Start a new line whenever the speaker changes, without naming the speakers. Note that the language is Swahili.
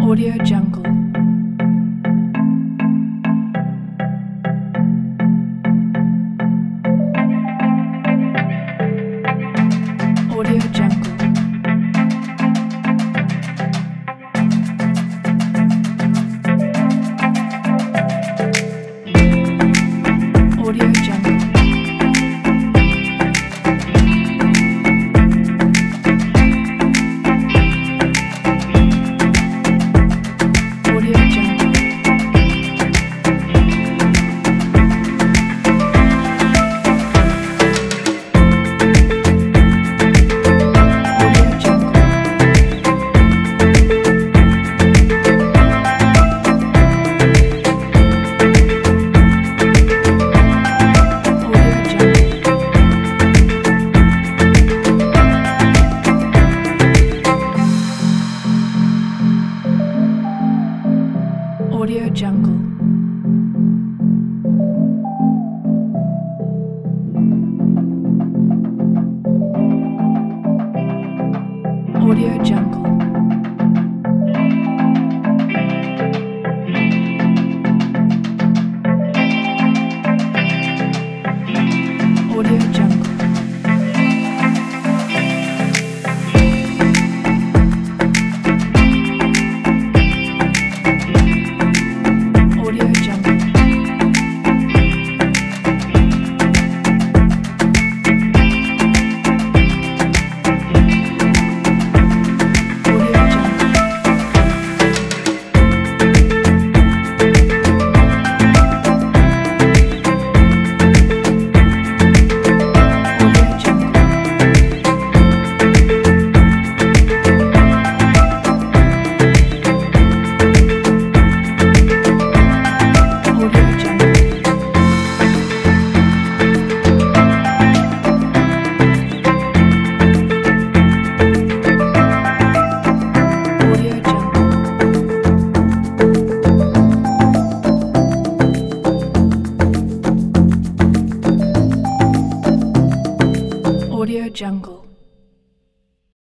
Audio Jungle. Audio Jungle. Audio Jungle. Audio Jungle. Audio Jungle. Audio Jungle. Audio Jungle. Audio Jungle. Audio Jungle. Audio Jungle. Audio Jungle. Audio Jungle. Audio Jungle.